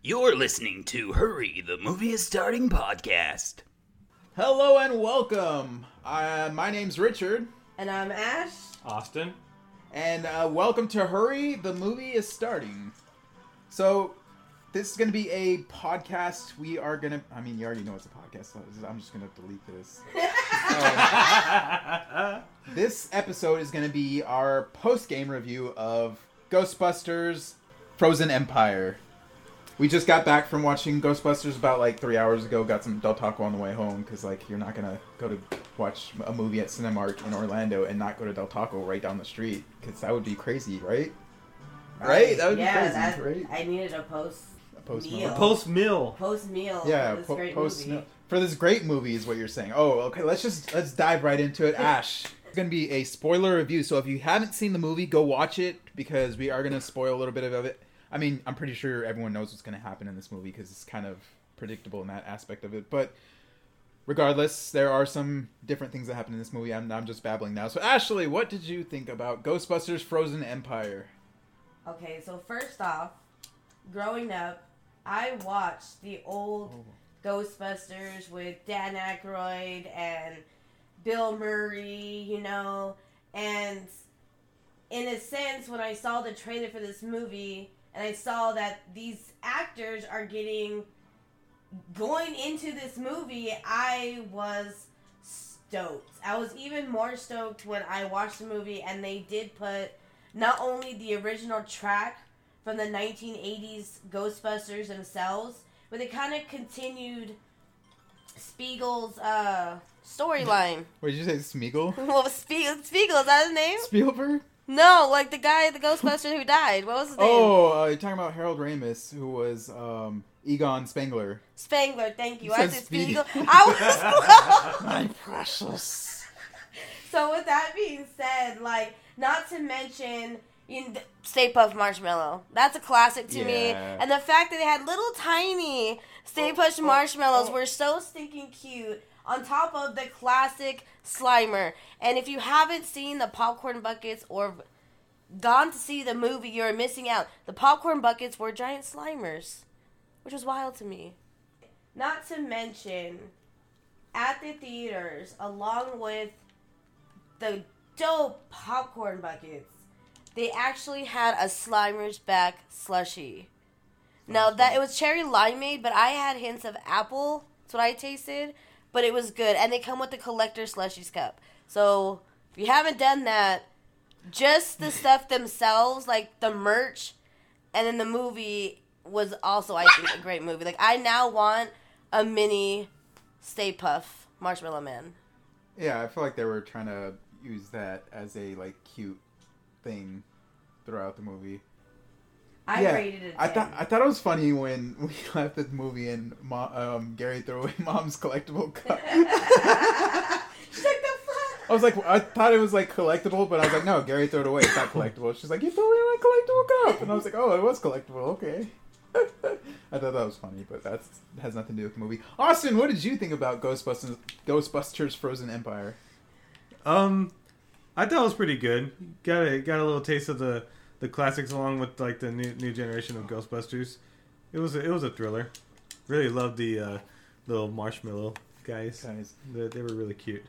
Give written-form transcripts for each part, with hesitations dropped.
You're listening to Hurry, the Movie is Starting podcast. Hello and welcome. My name's Richard. And I'm Ash. Austin. And welcome to Hurry, the Movie is Starting. So, this is going to be a podcast. You already know it's a podcast, so I'm just going to delete this. This episode is going to be our post-game review of Ghostbusters Frozen Empire. We just got back from watching Ghostbusters about 3 hours ago. Got some Del Taco on the way home because you're not gonna go to watch a movie at Cinemark in Orlando and not go to Del Taco right down the street because that would be crazy, right? Right? That would be crazy, right? I needed a post meal. Post meal. Yeah, for this great post movie. meal. For this great movie is what you're saying. Oh, okay. Let's dive right into it. Ash, it's gonna be a spoiler review. So if you haven't seen the movie, go watch it because we are gonna spoil a little bit of it. I mean, I'm pretty sure everyone knows what's going to happen in this movie because it's kind of predictable in that aspect of it. But regardless, there are some different things that happen in this movie. I'm just babbling now. So, Ashley, what did you think about Ghostbusters Frozen Empire? Okay, so first off, growing up, I watched the old Ghostbusters with Dan Aykroyd and Bill Murray, and in a sense, when I saw the trailer for this movie, and I saw that these actors are going into this movie, I was stoked. I was even more stoked when I watched the movie and they did put not only the original track from the 1980s Ghostbusters themselves, but they kind of continued Spiegel's storyline. What did you say, Smeagol? Well, Spiegel, is that his name? Spielberg? No, the guy, the Ghostbuster who died. What was his name? Oh, you're talking about Harold Ramis, who was Egon Spengler. Spengler, thank you. You I said said Speedy. Spiegel. I was close. My precious. So with that being said, not to mention Stay Puft Marshmallow. That's a classic to me. And the fact that they had little tiny Stay Puft Marshmallows were so stinking cute. On top of the classic Slimer. And if you haven't seen the Popcorn Buckets or gone to see the movie, you're missing out. The Popcorn Buckets were giant Slimers, which was wild to me. Not to mention, at the theaters, along with the dope Popcorn Buckets, they actually had a Slimer's Back slushie. Now, it was cherry limeade, but I had hints of apple. That's what I tasted. But it was good. And they come with the collector slushies cup. So, if you haven't done that, just the stuff themselves, the merch, and then the movie was also, I think, a great movie. I now want a mini Stay Puft Marshmallow Man. Yeah, I feel like they were trying to use that as a, cute thing throughout the movie. I rated it 10. I thought it was funny when we left the movie and Gary threw away Mom's collectible cup. She's like, the fuck? I was like, I thought it was collectible, but I was like, no, Gary threw it away. It's not collectible. She's like, you threw away my collectible cup, and I was like, oh, it was collectible. Okay. I thought that was funny, but that has nothing to do with the movie. Austin, what did you think about Ghostbusters Frozen Empire? I thought it was pretty good. Got a little taste of the classics along with the new generation of Ghostbusters. It was a thriller. Really loved the little marshmallow guys. They were really cute.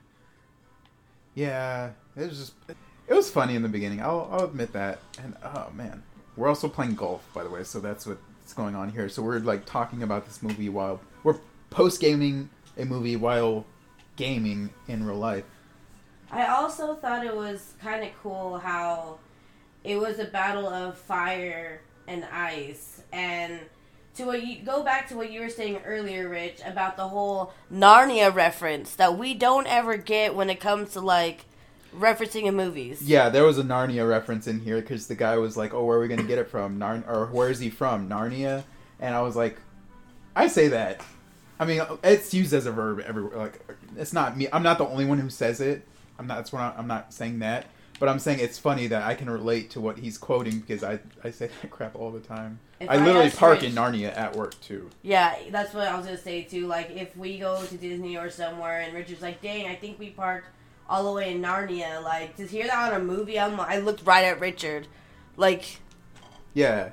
Yeah, it was funny in the beginning. I'll admit that. And oh man, we're also playing golf, by the way. So that's what's going on here. So we're talking about this movie while we're post gaming a movie while gaming in real life. I also thought it was kind of cool how it was a battle of fire and ice. And go back to what you were saying earlier, Rich, about the whole Narnia reference that we don't ever get when it comes to referencing in movies. Yeah, there was a Narnia reference in here because the guy was like, "Oh, where are we gonna get it from? Or where is he from? Narnia?" And I was like, "I say that. I mean, it's used as a verb everywhere. It's not me. I'm not the only one who says it. I'm not saying that." But I'm saying it's funny that I can relate to what he's quoting because I say that crap all the time. I literally park in Narnia at work, too. Yeah, that's what I was going to say, too. If we go to Disney or somewhere and Richard's like, dang, I think we parked all the way in Narnia. To hear that on a movie, I looked right at Richard. Yeah.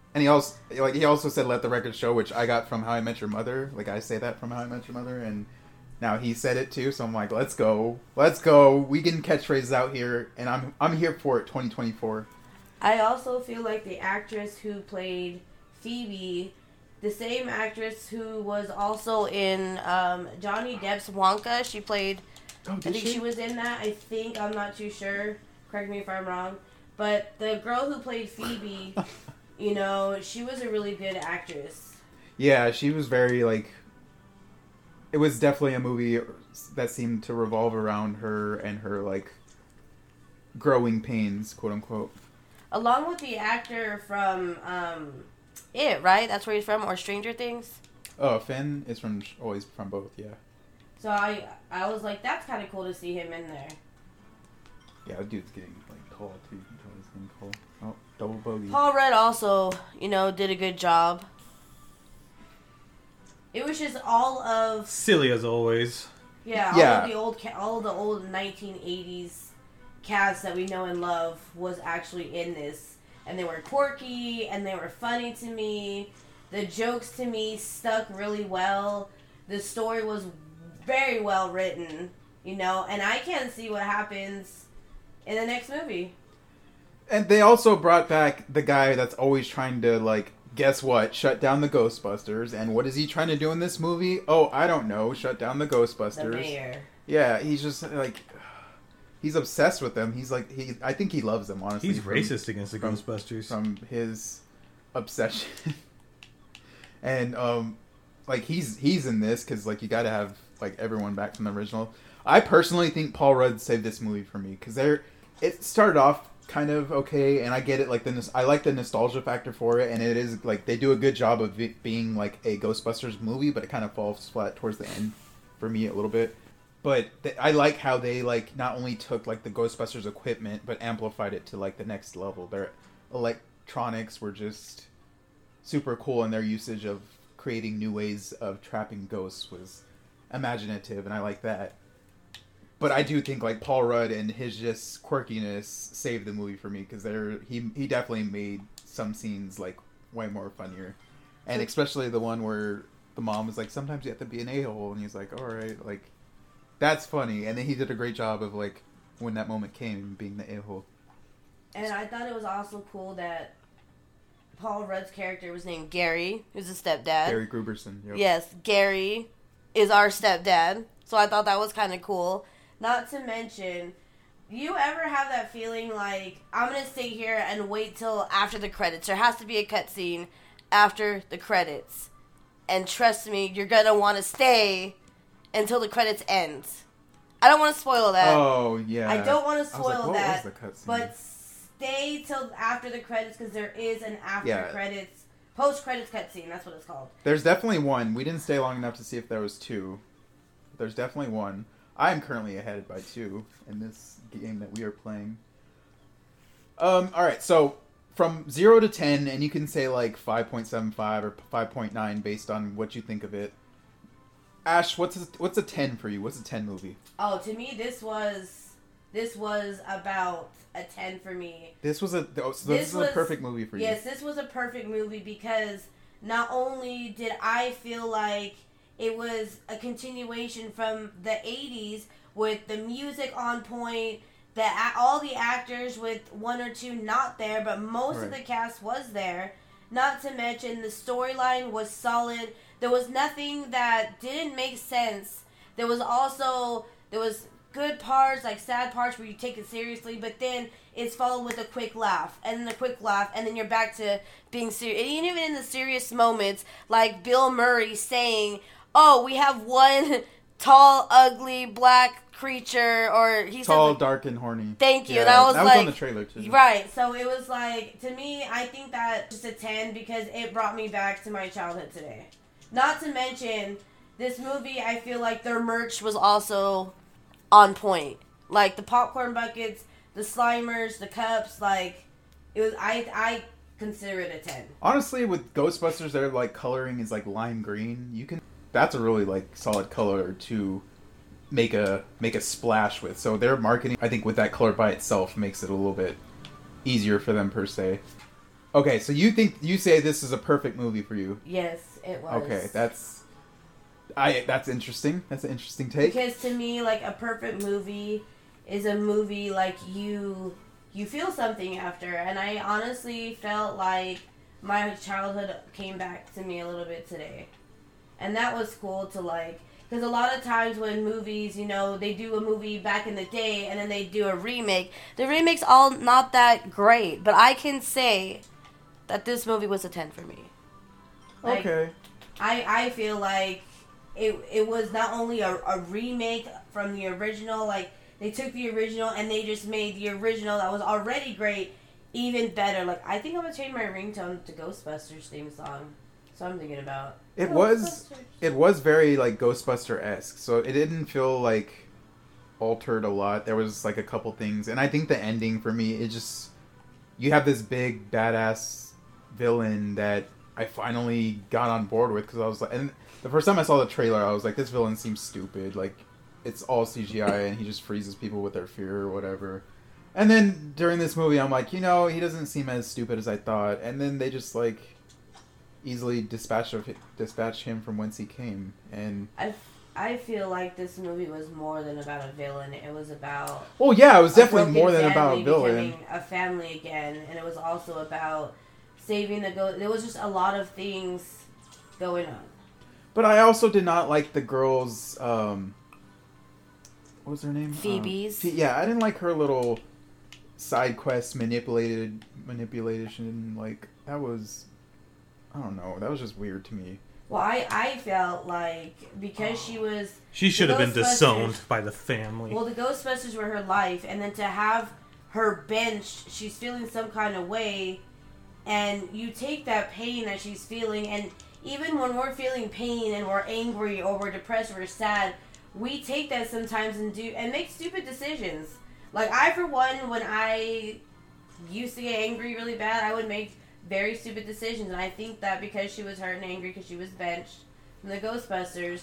And he also said "Let the record show," which I got from How I Met Your Mother. Like I say that from How I Met Your Mother, and now he said it too. So I'm like, let's go. We can catchphrases out here, and I'm here for it. 2024. I also feel like the actress who played Phoebe, the same actress who was also in Johnny Depp's Wonka, she played. Oh, I think she was in that. I'm not too sure. Correct me if I'm wrong. But the girl who played Phoebe, she was a really good actress. Yeah, she was very like. It was definitely a movie that seemed to revolve around her and her like growing pains, quote unquote. Along with the actor from It, right? That's where he's from, or Stranger Things. Oh, Finn is always from both, yeah. So I was like, that's kind of cool to see him in there. Yeah, that dude's getting like tall too. You can tell he's getting tall. Oh, double bogey. Paul Rudd also, did a good job. It was just all of Silly as always. all of the old 1980s cast that we know and love was actually in this, and they were quirky and they were funny to me. The jokes to me stuck really well. The story was very well written, and I can't see what happens in the next movie. And they also brought back the guy that's always trying to, like, guess what? Shut down the Ghostbusters. And what is he trying to do in this movie? Oh, I don't know. Shut down the Ghostbusters. The mayor. Yeah, he's just, like, he's obsessed with them. He's, like, I think he loves them, honestly. He's racist against the Ghostbusters. From his obsession. And, like, he's in this because, like, you got to have, like, everyone back from the original. I personally think Paul Rudd saved this movie for me because it started off kind of okay, and I get it. Like I like the nostalgia factor for it, and it is like they do a good job of it being like a Ghostbusters movie, but it kind of falls flat towards the end for me a little bit. But I like how they like not only took like the Ghostbusters equipment, but amplified it to like the next level. Their electronics were just super cool, and their usage of creating new ways of trapping ghosts was imaginative, and I like that. But I do think like Paul Rudd and his just quirkiness saved the movie for me because he definitely made some scenes like way more funnier, and especially the one where the mom was like, "Sometimes you have to be an a-hole," and he's like, "All right," like that's funny, and then he did a great job of like when that moment came being the a-hole. And I thought it was also cool that Paul Rudd's character was named Gary, who's a stepdad. Gary Gruberson. Yep. Yes, Gary is our stepdad, so I thought that was kind of cool. Not to mention, you ever have that feeling like, I'm going to stay here and wait till after the credits? There has to be a cutscene after the credits. And trust me, you're going to want to stay until the credits ends. I don't want to spoil that. Oh, yeah. I don't want to spoil that. What was the cutscene? But stay till after the credits because there is an credits, post-credits cutscene. That's what it's called. There's definitely one. We didn't stay long enough to see if there was two. There's definitely one. I am currently ahead by 2 in this game that we are playing. Alright, so from 0 to 10, and you can say like 5.75 or 5.9 based on what you think of it. Ash, what's a 10 for you? What's a 10 movie? Oh, to me, this was about a 10 for me. This was a perfect movie for you. Yes, this was a perfect movie because not only did I feel like it was a continuation from the 80s with the music on point, all the actors with 1 or 2 not there, but most of the cast was there. Not to mention the storyline was solid. There was nothing that didn't make sense. There was good parts, like sad parts where you take it seriously, but then it's followed with a quick laugh, and then a quick laugh, and then you're back to being serious. And even in the serious moments, like Bill Murray saying, "Oh, we have one tall, ugly, black creature," or he tall, said, dark, and horny. Thank you. Yeah, and I was that like, was on the trailer too. Right. So it was like, to me, I think that just a 10 because it brought me back to my childhood today. Not to mention, this movie, I feel like their merch was also on point. Like the popcorn buckets, the Slimers, the cups, like it was. I consider it a 10. Honestly, with Ghostbusters, their like coloring is like lime green. That's a really like solid color to make a splash with. So their marketing, I think, with that color by itself makes it a little bit easier for them per se. Okay, so you say this is a perfect movie for you. Yes, it was. Okay, that's interesting. That's an interesting take. Because to me, like, a perfect movie is a movie like you feel something after, and I honestly felt like my childhood came back to me a little bit today, and that was cool to like. Because a lot of times when movies, you know, they do a movie back in the day and then they do a remake, the remake's all not that great. But I can say that this movie was a 10 for me. Like, Okay. I feel like it was not only a remake from the original, like, they took the original and they just made the original that was already great even better. Like, I think I'm going to change my ringtone to Ghostbusters theme song. So I'm thinking about It was very like Ghostbuster-esque, so it didn't feel like altered a lot. There was like a couple things, and I think the ending for me, it just, you have this big badass villain that I finally got on board with, because I was like, and the first time I saw the trailer, I was like, this villain seems stupid, like it's all CGI and he just freezes people with their fear or whatever. And then during this movie, I'm like, you know, he doesn't seem as stupid as I thought, and then they just like easily dispatch him from whence he came. And I feel like this movie was more than about a villain. It was about yeah, it was a definitely more broken than about a family villain. becoming a family again, and it was also about saving the ghost. There was just a lot of things going on. But I also did not like the girl's what was her name? Phoebe's. Yeah, I didn't like her little side quest manipulation. Like, that was, I don't know, that was just weird to me. Well, I felt like because she should have been Ghostbusters- disowned by the family. Well, the Ghostbusters were her life, and then to have her benched, she's feeling some kind of way, and you take that pain that she's feeling, and even when we're feeling pain and we're angry or we're depressed or we're sad, we take that sometimes and make stupid decisions. Like, I, for one, when I used to get angry really bad, I would make very stupid decisions, and I think that because she was hurt and angry because she was benched from the Ghostbusters,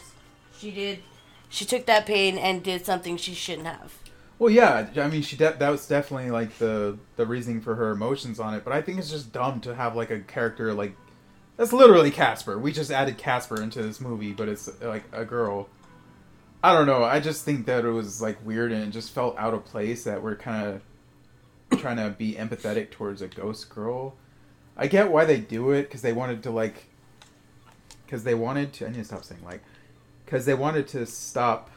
she took that pain and did something she shouldn't have. Well, yeah, I mean, that was definitely like the reasoning for her emotions on it, but I think it's just dumb to have like a character like, that's literally Casper. We just added Casper into this movie, but it's like a girl. I don't know, I just think that it was like weird, and it just felt out of place that we're kind of trying to be empathetic towards a ghost girl. I get why they do it, because they wanted to I need to stop saying like, because they wanted to stop.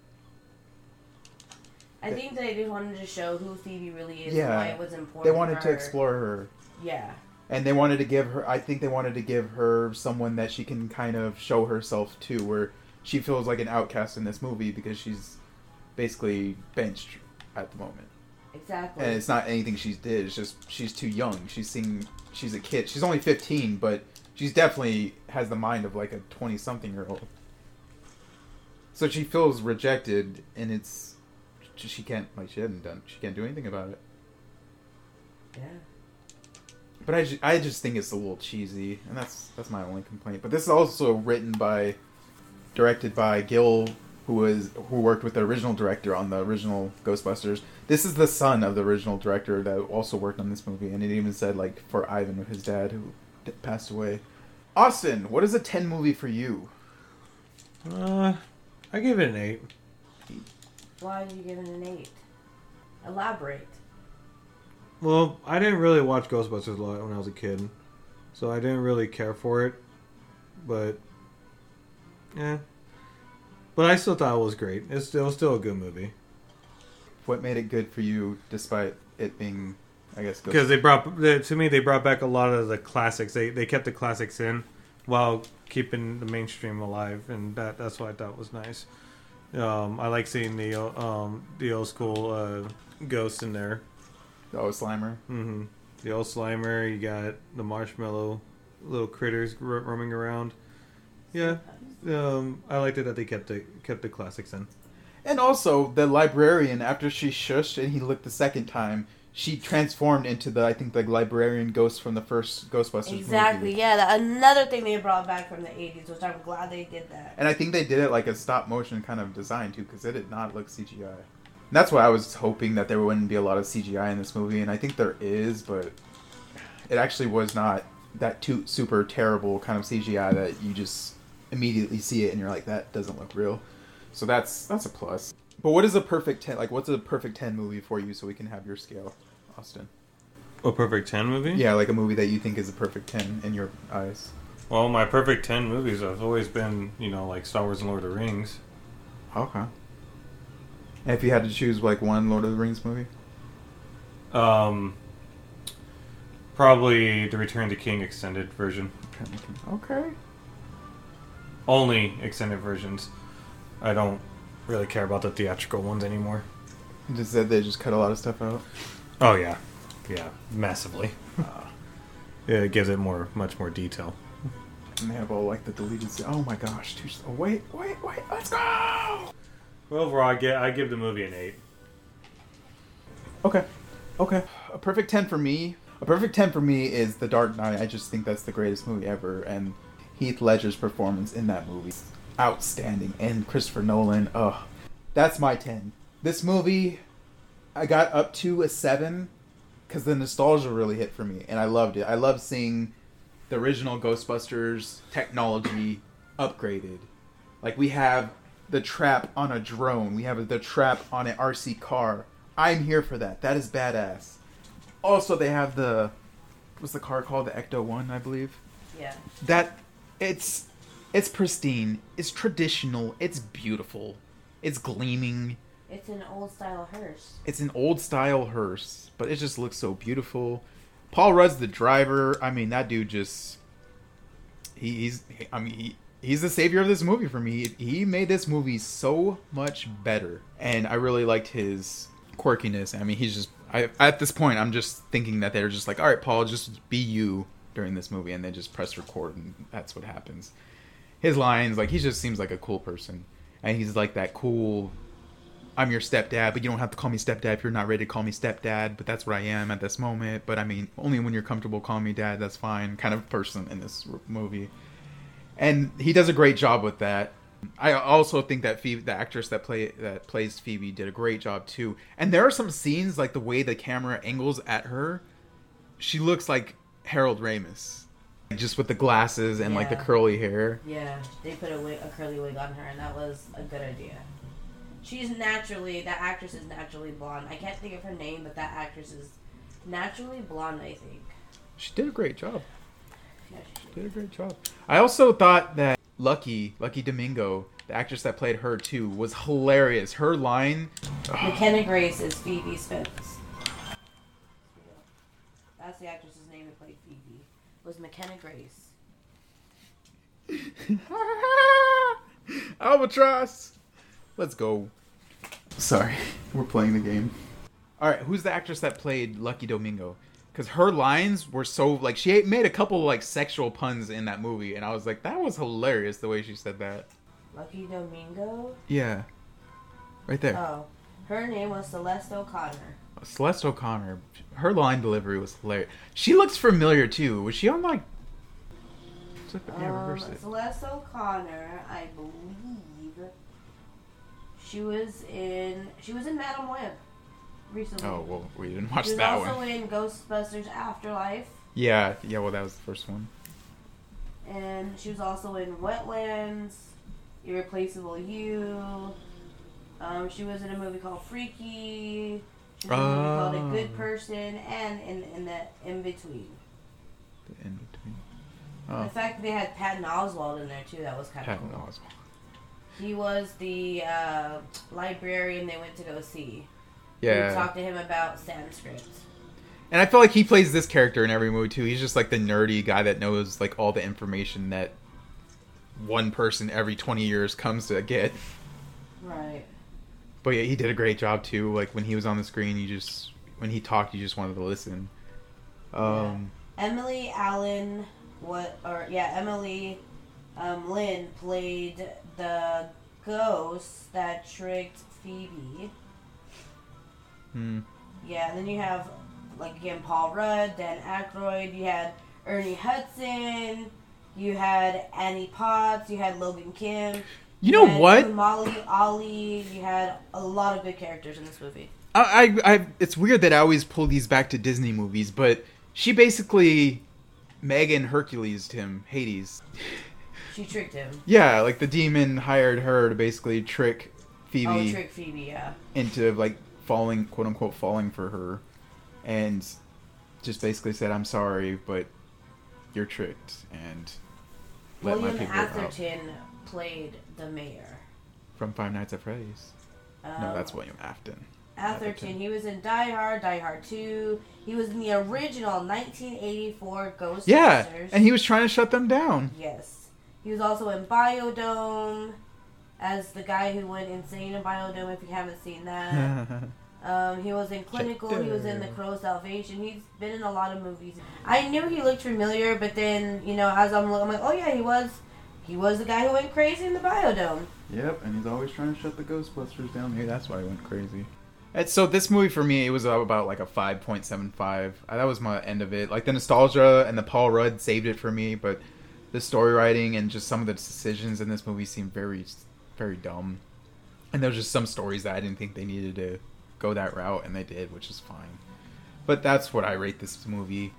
I think they just wanted to show who Phoebe really is Yeah, and why it was important. they wanted for to her. explore her. Yeah. And they wanted to give her, I think they wanted to give her someone that she can kind of show herself to, where she feels like an outcast in this movie because she's basically benched at the moment. Exactly. And it's not anything she did, it's just she's too young. She's a kid. She's only 15, but she's definitely has the mind of like a 20-something-year-old. So she feels rejected, and it's, she can't do anything about it. Yeah. But I just think it's a little cheesy, and that's my only complaint. But this is also directed by Gil, who worked with the original director on the original Ghostbusters. This is the son of the original director that also worked on this movie, and it even said like for Ivan with his dad who passed away. Austin, what is a 10 movie for you? I give it an 8. Why did you give it an 8? Elaborate. Well, I didn't really watch Ghostbusters a lot when I was a kid, so I didn't really care for it. But, yeah. But I still thought it was great. It was still a good movie. What made it good for you, despite it being, I guess, because they brought back a lot of the classics. They kept the classics in while keeping the mainstream alive, and that's what I thought was nice. I like seeing the old school ghosts in there. Oh, Slimer. Mm-hmm. The old Slimer. You got the marshmallow little critters roaming around. Yeah, I liked it that they kept the classics in. And also, the librarian, after she shushed and he looked the second time, she transformed into the librarian ghost from the first Ghostbusters Exactly, movie. yeah. Another thing they brought back from the 80s, which I'm glad they did that. And I think they did it like a stop-motion kind of design, too, because it did not look CGI. And that's why I was hoping that there wouldn't be a lot of CGI in this movie, and I think there is, but it actually was not that too super terrible kind of CGI that you just immediately see it and you're like, that doesn't look real. So that's a plus. But what is a perfect 10? Like, what's a perfect 10 movie for you so we can have your scale, Austin? A perfect 10 movie? Yeah, like a movie that you think is a perfect 10 in your eyes. Well, my perfect 10 movies have always been, like Star Wars and Lord of the Rings. Okay. And if you had to choose like one Lord of the Rings movie? Probably the Return of the King extended version. Okay. Only extended versions. I don't really care about the theatrical ones anymore. You just said they just cut a lot of stuff out. Oh yeah, massively. It gives it much more detail. And they have all like the deleted scenes. Oh my gosh! Oh, wait! Let's go! Well, overall, I give the movie an 8. Okay. A perfect 10 for me. A perfect 10 for me is The Dark Knight. I just think that's the greatest movie ever, and Heath Ledger's performance in that movie is outstanding. And Christopher Nolan, that's my 10. This movie, I got up to a 7 because the nostalgia really hit for me, and I loved it. I love seeing the original Ghostbusters technology upgraded. Like, we have the trap on a drone. We have the trap on an RC car. I'm here for that. That is badass. Also, they have what's the car called? The Ecto 1, I believe. Yeah. It's pristine. It's traditional. It's beautiful. It's gleaming. It's an old style hearse. It's an old style hearse, but it just looks so beautiful. Paul Rudd's the driver. I mean, that dude just he's the savior of this movie for me. He made this movie so much better, and I really liked his quirkiness. I mean, at this point, I'm just thinking that they're just like, all right, Paul, just be you during this movie, and then just press record, and that's what happens. His lines, like, he just seems like a cool person, and he's like that cool, I'm your stepdad, but you don't have to call me stepdad if you're not ready to call me stepdad, but that's what I am at this moment. But I mean, only when you're comfortable calling me dad, that's fine, kind of person in this movie. And he does a great job with that. I also think that Phoebe, the actress that plays Phoebe, did a great job too. And there are some scenes, like the way the camera angles at her, she looks like Harold Ramis, just with the glasses and like the curly hair. Yeah, they put a curly wig on her, and that was a good idea. That actress is naturally blonde. I can't think of her name, but that actress is naturally blonde, I think. She did a great job. Yeah, Did a great job. I also thought that Lucky Domingo, the actress that played her too, was hilarious. Her line, McKenna Grace is Phoebe Spence. That's the actress's name that played Phoebe. Was McKenna Grace. Albatross. Let's go. Sorry, we're playing the game. All right, who's the actress that played Lucky Domingo? Because her lines were so, like, she made a couple, like, sexual puns in that movie, and I was like, that was hilarious the way she said that. Lucky Domingo? Yeah. Right there. Oh. Her name was Celeste O'Connor. Celeste O'Connor. Her line delivery was hilarious. She looks familiar, too. Was she on, like... Celeste O'Connor, I believe... She was in Madame Web recently. Oh, well, we didn't watch she was that also one. in Ghostbusters Afterlife. Yeah, well, that was the first one. And she was also in Wetlands, Irreplaceable You. She was in a movie called Freaky. She was in a movie called A Good Person, and in the In-Between. The In-Between. Oh. The fact that they had Patton Oswalt in there, too, that was kind of cool. Patton Oswalt. He was the librarian they went to go see. Yeah. We talked to him about Sanskrit. And I feel like he plays this character in every movie, too. He's just like the nerdy guy that knows like all the information that one person every 20 years comes to get. Right. But yeah, he did a great job, too. Like, when he was on the screen, when he talked, you just wanted to listen. Emily Allen, Emily Lynn played the ghost that tricked Phoebe. Yeah, and then you have, like, again, Paul Rudd, Dan Aykroyd, you had Ernie Hudson, you had Annie Potts, you had Logan Kim. You know what? Molly Ali, you had a lot of good characters in this movie. It's weird that I always pull these back to Disney movies, but she basically Megan Hercules him, Hades. She tricked him. Yeah, like the demon hired her to basically trick Phoebe. Oh, trick Phoebe, yeah. Into like falling, quote unquote, falling for her, and just basically said, "I'm sorry, but you're tricked." And let William my people Atherton played the mayor. From Five Nights at Freddy's. No, that's William Afton. Atherton. He was in Die Hard, Die Hard 2. He was in the original 1984 Ghostbusters. Yeah, and he was trying to shut them down. Yes. He was also in Biodome as the guy who went insane in Biodome, if you haven't seen that. He was in Clinical. He was in The Crow Salvation. He's been in a lot of movies. I knew he looked familiar, but then, you know, as I'm like, oh yeah, he was the guy who went crazy in the Biodome. Yep, and he's always trying to shut the Ghostbusters down. Maybe that's why he went crazy. And so this movie for me, it was about like a 5.75. That was my end of it. Like the nostalgia and the Paul Rudd saved it for me, but the story writing and just some of the decisions in this movie seemed very, very dumb. And there was just some stories that I didn't think they needed to go that route, and they did, which is fine. But that's what I rate this movie.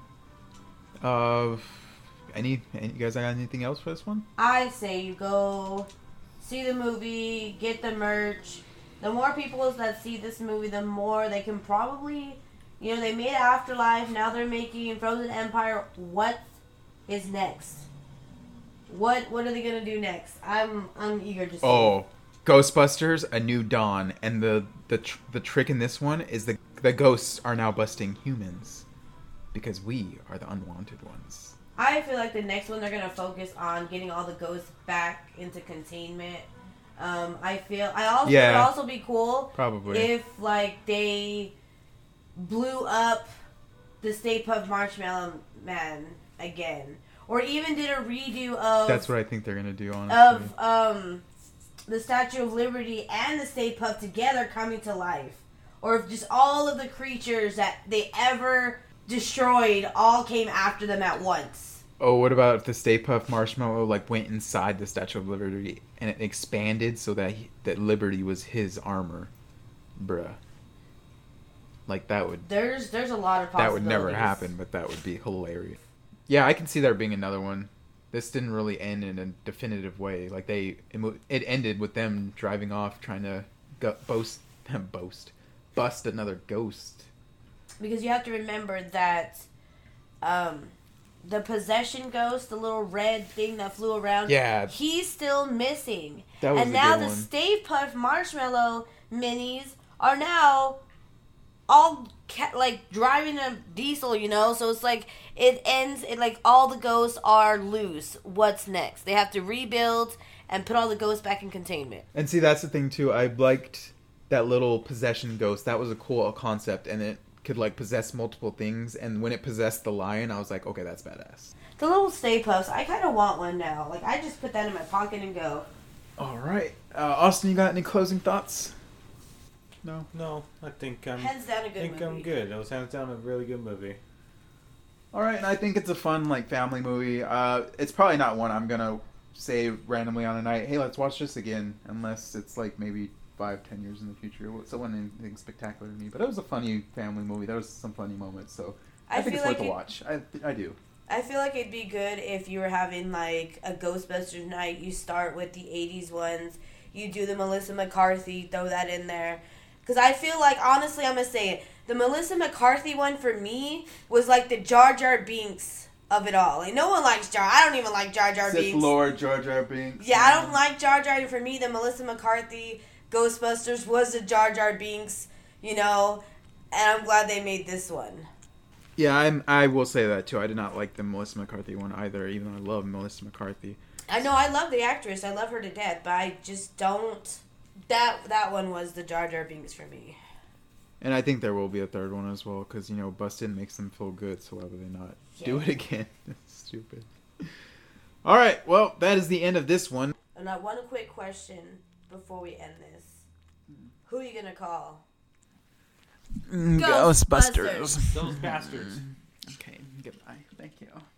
You guys got anything else for this one? I say you go see the movie, get the merch. The more people that see this movie, the more they can probably, you know, they made Afterlife, now they're making Frozen Empire. What is next? What are they gonna do next? I'm eager to see. Oh, Ghostbusters: A New Dawn, and the trick in this one is the ghosts are now busting humans because we are the unwanted ones. I feel like the next one they're gonna focus on getting all the ghosts back into containment. It'd also be cool probably if like they blew up the Stay Puft Marshmallow Man again, or even did a redo of. That's what I think they're gonna do. Honestly, of the Statue of Liberty and the Stay Puft together coming to life, or if just all of the creatures that they ever destroyed all came after them at once. Oh, what about if the Stay Puft Marshmallow like went inside the Statue of Liberty and it expanded so that that Liberty was his armor, bruh? Like that would. There's a lot of possibilities. That would never happen, but that would be hilarious. Yeah, I can see there being another one. This didn't really end in a definitive way. Like it ended with them driving off trying to bust another ghost. Because you have to remember that the possession ghost, the little red thing that flew around, he's still missing. That was and now the Stay Puft Marshmallow minis are now all like driving a diesel, you know? So it's like it ends, like all the ghosts are loose. What's next? They have to rebuild and put all the ghosts back in containment. And see, that's the thing too. I liked that little possession ghost. That was a cool concept, and it could like possess multiple things. And when it possessed the lion, I was like, okay, that's badass. The little Stay Puffs, I kind of want one now. Like I just put that in my pocket and go. All right, Austin, you got any closing thoughts? No, I think I'm. Hands down a good movie. I'm good. It was hands down a really good movie. All right, and I think it's a fun like family movie. It's probably not one I'm gonna say randomly on a night, hey, let's watch this again, unless it's like maybe 5-10 years in the future. So it wasn't anything spectacular to me, but it was a funny family movie. There was some funny moments, so I think it's worth a watch. I do. I feel like it'd be good if you were having like a Ghostbusters night. You start with the 80s ones. You do the Melissa McCarthy, throw that in there. Because I feel like, honestly, I'm going to say it. The Melissa McCarthy one for me was like the Jar Jar Binks of it all. Like, no one likes Jar. I don't even like Jar Jar Sith Binks. Lord Jar Jar Binks. Yeah, I don't like Jar Jar. For me, the Melissa McCarthy Ghostbusters was the Jar Jar Binks, you know. And I'm glad they made this one. Yeah, I will say that too. I did not like the Melissa McCarthy one either, even though I love Melissa McCarthy. I know, I love the actress. I love her to death, but I just don't. That one was the Jar Jar Binks for me. And I think there will be a third one as well, because, you know, busted makes them feel good, so why would they not do it again? Stupid. All right, well, that is the end of this one. And one quick question before we end this. Who are you going to call? Ghostbusters. Those bastards. Okay, goodbye. Thank you.